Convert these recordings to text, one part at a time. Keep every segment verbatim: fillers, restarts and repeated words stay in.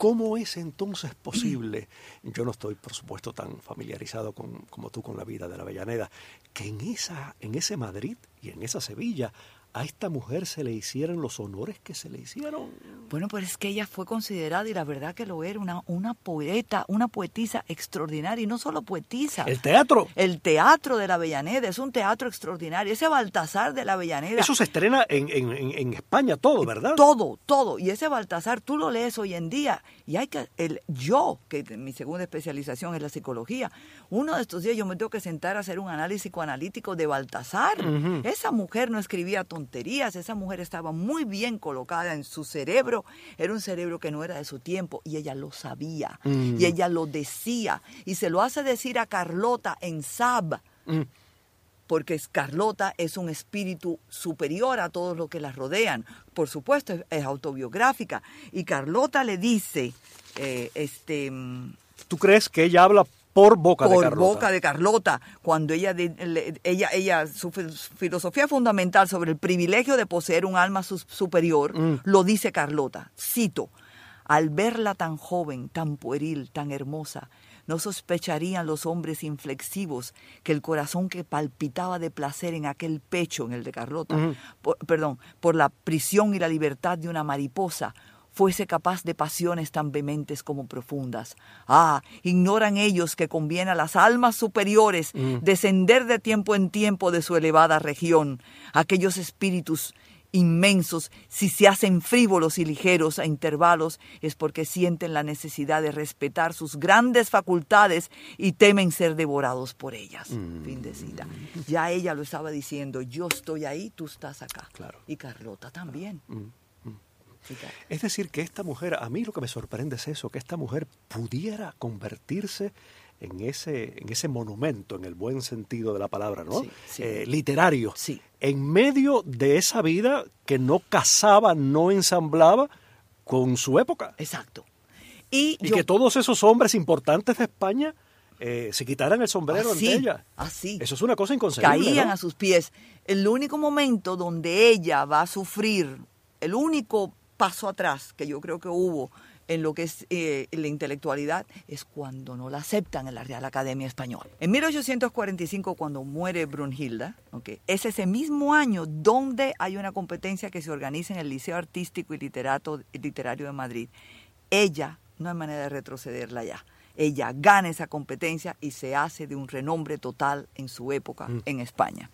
¿Cómo es entonces posible? Yo no estoy, por supuesto, tan familiarizado con, como tú con la vida de la Avellaneda, que en, esa, en ese Madrid y en esa Sevilla a esta mujer se le hicieran los honores que se le hicieron. Bueno, pues es que ella fue considerada, y la verdad que lo era, una, una poeta, una poetisa extraordinaria, y no solo poetisa. ¿El teatro? El teatro de la Avellaneda es un teatro extraordinario. Ese Baltasar de la Avellaneda. Eso se estrena en, en, en España todo, ¿verdad? Todo, todo. Y ese Baltasar, tú lo lees hoy en día, y hay que, el, yo, que mi segunda especialización es la psicología, uno de estos días yo me tengo que sentar a hacer un análisis psicoanalítico de Baltasar. Uh-huh. Esa mujer no escribía tonterías. Esa mujer estaba muy bien colocada en su cerebro, era un cerebro que no era de su tiempo, y ella lo sabía, mm. y ella lo decía, y se lo hace decir a Carlota en Sab, mm. porque Carlota es un espíritu superior a todos los que la rodean, por supuesto es, es autobiográfica, y Carlota le dice, eh, este... ¿Tú crees que ella habla por boca por de Carlota? Por boca de Carlota, cuando ella, de, le, ella, ella, su filosofía fundamental sobre el privilegio de poseer un alma su, superior, mm. lo dice Carlota, cito, al verla tan joven, tan pueril, tan hermosa, no sospecharían los hombres inflexivos que el corazón que palpitaba de placer en aquel pecho, en el de Carlota, mm. por, perdón, por la prisión y la libertad de una mariposa, fuese capaz de pasiones tan vehementes como profundas. Ah, ignoran ellos que conviene a las almas superiores mm. descender de tiempo en tiempo de su elevada región. Aquellos espíritus inmensos, si se hacen frívolos y ligeros a intervalos, es porque sienten la necesidad de respetar sus grandes facultades y temen ser devorados por ellas. Mm. Fin de cita. Ya ella lo estaba diciendo, yo estoy ahí, tú estás acá. Claro. Y Carlota también. Mm. Es decir, que esta mujer, a mí lo que me sorprende es eso, que esta mujer pudiera convertirse en ese, en ese monumento, en el buen sentido de la palabra, ¿no? Sí, sí. Eh, literario, sí. en medio de esa vida que no casaba, no ensamblaba con su época. Exacto. Y, y yo, que todos esos hombres importantes de España eh, se quitaran el sombrero así, ante ella. Así. Eso es una cosa inconcebible, Caían ¿no? a sus pies. El único momento donde ella va a sufrir, el único paso atrás que yo creo que hubo en lo que es eh, la intelectualidad es cuando no la aceptan en la Real Academia Española. En mil ochocientos cuarenta y cinco, cuando muere Brunhilda, okay, es ese mismo año donde hay una competencia que se organiza en el Liceo Artístico y Literato, Literario de Madrid. Ella, no hay manera de retrocederla ya, ella gana esa competencia y se hace de un renombre total en su época mm. en España.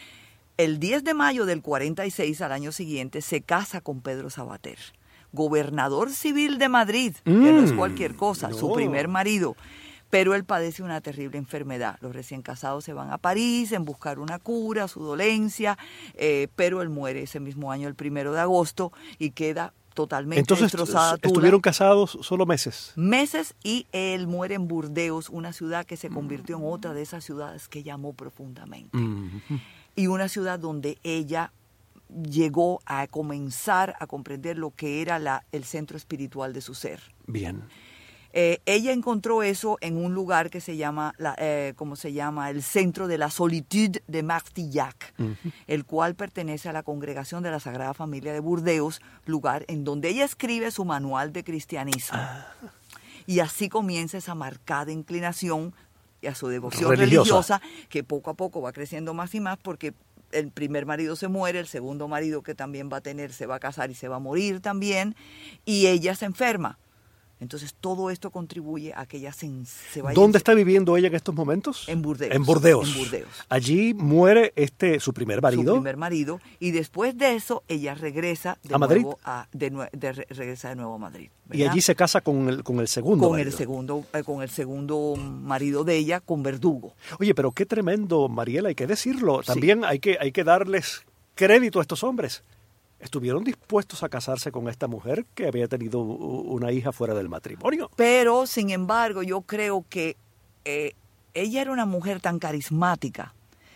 El diez de mayo del cuarenta y seis, al año siguiente, se casa con Pedro Sabater, gobernador civil de Madrid, mm, que no es cualquier cosa, no. Su primer marido. Pero él padece una terrible enfermedad. Los recién casados se van a París en buscar una cura, su dolencia, eh, pero él muere ese mismo año, el primero de agosto, y queda totalmente Entonces, destrozada. Entonces, ¿estuvieron casados solo meses? Meses, y él muere en Burdeos, una ciudad que se convirtió en otra de esas ciudades que llamó profundamente. Mm-hmm. Y una ciudad donde ella llegó a comenzar a comprender lo que era la, el centro espiritual de su ser. Bien. Eh, ella encontró eso en un lugar que se llama, la, eh, ¿cómo se llama? El Centro de la Solitude de Martillac, uh-huh. el cual pertenece a la Congregación de la Sagrada Familia de Burdeos, lugar en donde ella escribe su manual de cristianismo. Ah. Y así comienza esa marcada inclinación y a su devoción religiosa. religiosa, que poco a poco va creciendo más y más, porque el primer marido se muere, el segundo marido que también va a tener se va a casar y se va a morir también, y ella se enferma. Entonces todo esto contribuye a que ella se, se vaya... ¿Dónde está viviendo ella en estos momentos? En Burdeos. En Burdeos. En Burdeos. Allí muere este su primer marido. Su primer marido, y después de eso ella regresa de ¿A Madrid? nuevo a, de, nue- de re- regresa de nuevo a Madrid. ¿Verdad? Y allí se casa con el con el segundo con marido. el segundo eh, con el segundo marido de ella, con Verdugo. Oye, pero qué tremendo, Mariela, hay que decirlo. Sí. También hay que hay que darles crédito a estos hombres. Estuvieron dispuestos a casarse con esta mujer que había tenido una hija fuera del matrimonio. Pero, sin embargo, yo creo que eh, ella era una mujer tan carismática,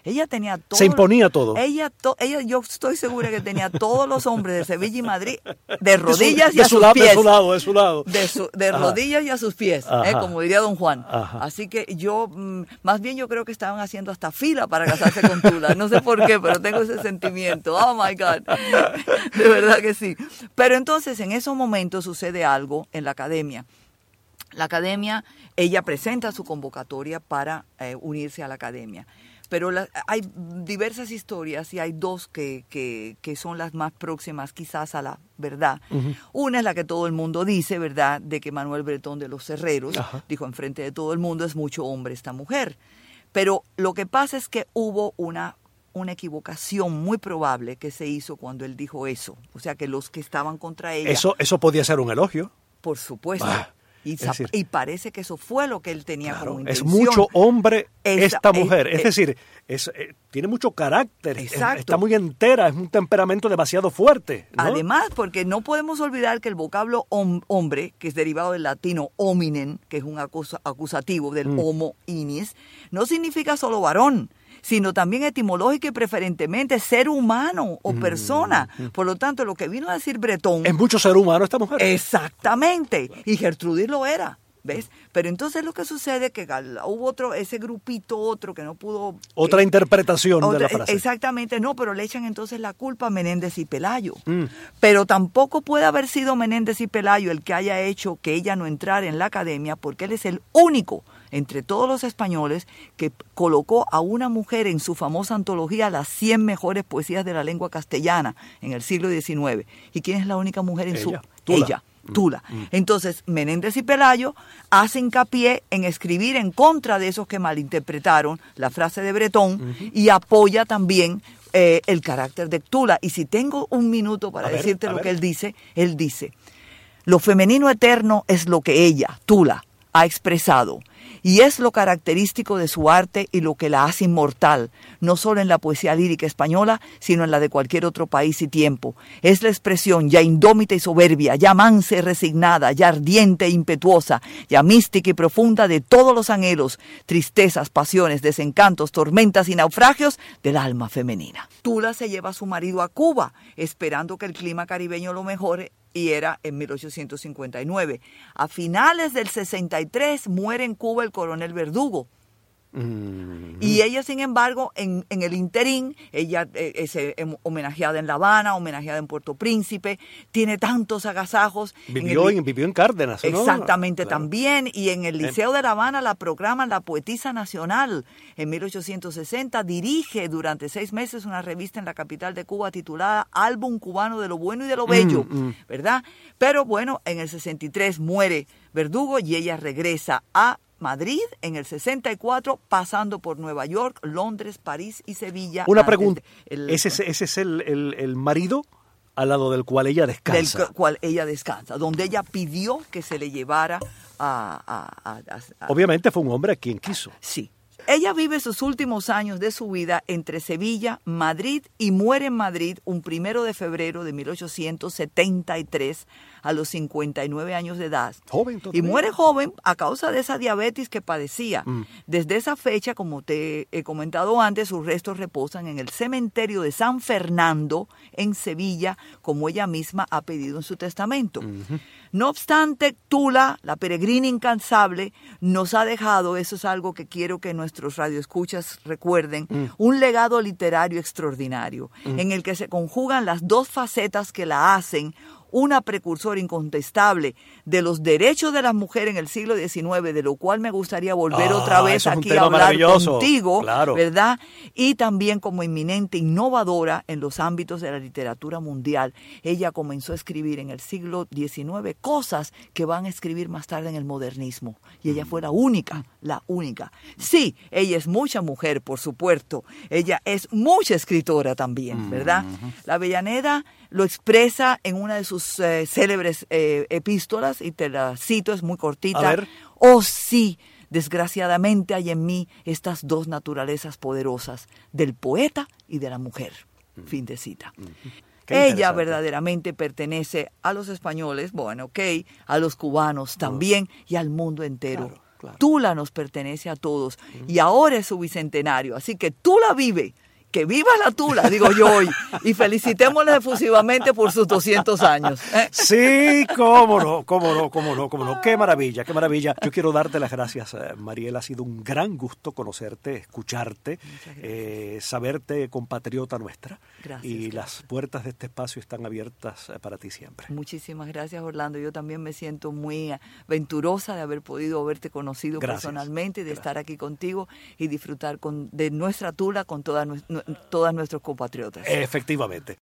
Ella tenía todo. Se imponía todo. Ella, to, ella, yo estoy segura que tenía todos los hombres de Sevilla y Madrid de rodillas de su, y a sus lado, pies. De su lado, de su lado. De, su, de rodillas y a sus pies, eh, como diría don Juan. Ajá. Así que yo, más bien yo creo que estaban haciendo hasta fila para casarse con Tula. No sé por qué, pero tengo ese sentimiento. Oh, my God. De verdad que sí. Pero entonces, en esos momentos sucede algo en la academia. La academia, ella presenta su convocatoria para eh, unirse a la academia. Pero la, hay diversas historias y hay dos que, que, que son las más próximas quizás a la verdad. Uh-huh. Una es la que todo el mundo dice, ¿verdad?, de que Manuel Bretón de los Herreros uh-huh. dijo enfrente de todo el mundo, es mucho hombre esta mujer. Pero lo que pasa es que hubo una, una equivocación muy probable que se hizo cuando él dijo eso. O sea, que los que estaban contra ella... Eso, eso podía ser un elogio. Por supuesto. Ah. Y, decir, y parece que eso fue lo que él tenía claro, como intención. Es mucho hombre Esa, esta mujer. Es, es decir, es, eh, tiene mucho carácter. Exacto. Está muy entera. Es un temperamento demasiado fuerte, ¿no? Además, porque no podemos olvidar que el vocablo hom, hombre, que es derivado del latino hominen, que es un acusa, acusativo del mm. homo inis, no significa solo varón, sino también etimológico y preferentemente ser humano o persona. Mm. Por lo tanto, lo que vino a decir Bretón... Es mucho ser humano esta mujer. Exactamente. Y Gertrudis lo era, ¿ves? Pero entonces lo que sucede es que hubo otro, ese grupito otro que no pudo... Otra eh, interpretación otra, de la frase. Exactamente, no, pero le echan entonces la culpa a Menéndez y Pelayo. Mm. Pero tampoco puede haber sido Menéndez y Pelayo el que haya hecho que ella no entrara en la academia, porque él es el único entre todos los españoles que colocó a una mujer en su famosa antología Las cien mejores poesías de la lengua castellana en el siglo diecinueve. ¿Y quién es la única mujer en ella, su...? Tula. Ella. Tula. Mm. Entonces, Menéndez y Pelayo hacen hincapié en escribir en contra de esos que malinterpretaron la frase de Bretón uh-huh. y apoya también eh, el carácter de Tula. Y si tengo un minuto para a decirte ver, lo ver. que él dice, él dice, lo femenino eterno es lo que ella, Tula, ha expresado. Y es lo característico de su arte y lo que la hace inmortal, no solo en la poesía lírica española, sino en la de cualquier otro país y tiempo. Es la expresión ya indómita y soberbia, ya mansa y resignada, ya ardiente e impetuosa, ya mística y profunda de todos los anhelos, tristezas, pasiones, desencantos, tormentas y naufragios del alma femenina. Tula se lleva a su marido a Cuba, esperando que el clima caribeño lo mejore, y era en mil ochocientos cincuenta y nueve. A finales del sesenta y tres muere en Cuba el coronel Verdugo. Mm-hmm. Y ella, sin embargo, en, en el interín, ella eh, es eh, homenajeada en La Habana, homenajeada en Puerto Príncipe, tiene tantos agasajos. Vivió en, el, en, vivió en Cárdenas, ¿no? Exactamente, claro. También. Y en el Liceo eh. de La Habana la proclaman la poetisa nacional. En mil ochocientos sesenta dirige durante seis meses una revista en la capital de Cuba titulada Álbum Cubano de lo Bueno y de lo Bello, mm, mm. ¿verdad? Pero bueno, en el sesenta y tres muere Verdugo y ella regresa a Madrid en el sesenta y cuatro, pasando por Nueva York, Londres, París y Sevilla. Una pregunta, el, ¿ese, es, ¿ese es el, el, el marido al lado del cual ella descansa? Del cual ella descansa, donde ella pidió que se le llevara a... a, a, a Obviamente fue un hombre a quien quiso. Sí. Ella vive sus últimos años de su vida entre Sevilla, Madrid y muere en Madrid un primero de febrero de mil ochocientos setenta y tres a los cincuenta y nueve años de edad. Joven todavía. Y muere joven a causa de esa diabetes que padecía. Mm. Desde esa fecha, como te he comentado antes, sus restos reposan en el cementerio de San Fernando en Sevilla, como ella misma ha pedido en su testamento. Uh-huh. No obstante, Tula, la peregrina incansable, nos ha dejado, eso es algo que quiero que nuestros radioescuchas recuerden, mm. un legado literario extraordinario, mm. en el que se conjugan las dos facetas que la hacen una precursora incontestable de los derechos de las mujeres en el siglo diecinueve, de lo cual me gustaría volver ah, otra vez aquí a hablar contigo, claro. ¿verdad? Y también como eminente innovadora en los ámbitos de la literatura mundial. Ella comenzó a escribir en el siglo diecinueve cosas que van a escribir más tarde en el modernismo. Y ella fue la única, la única. Sí, ella es mucha mujer, por supuesto. Ella es mucha escritora también, ¿verdad? Uh-huh. La Avellaneda lo expresa en una de sus eh, célebres eh, epístolas, y te la cito, es muy cortita. A ver. Oh sí, desgraciadamente hay en mí estas dos naturalezas poderosas, del poeta y de la mujer. Mm. Fin de cita. Mm. Ella verdaderamente pertenece a los españoles, bueno, ok, a los cubanos también, oh. y al mundo entero. Claro. Claro. Tula nos pertenece a todos. Uh-huh. Y ahora es su bicentenario. Así que Tula vive. Que viva la Tula, digo yo hoy. Y felicitémosla efusivamente por sus doscientos años. ¿eh? Sí, cómo no, cómo no, cómo no, cómo no. Qué maravilla, qué maravilla. Yo quiero darte las gracias, Mariela. Ha sido un gran gusto conocerte, escucharte, eh, saberte compatriota nuestra. Gracias. Y gracias. Las puertas de este espacio están abiertas para ti siempre. Muchísimas gracias, Orlando. Yo también me siento muy venturosa de haber podido haberte conocido gracias. personalmente, de gracias. estar aquí contigo y disfrutar con, de nuestra Tula con toda nuestra todos nuestros compatriotas. Efectivamente.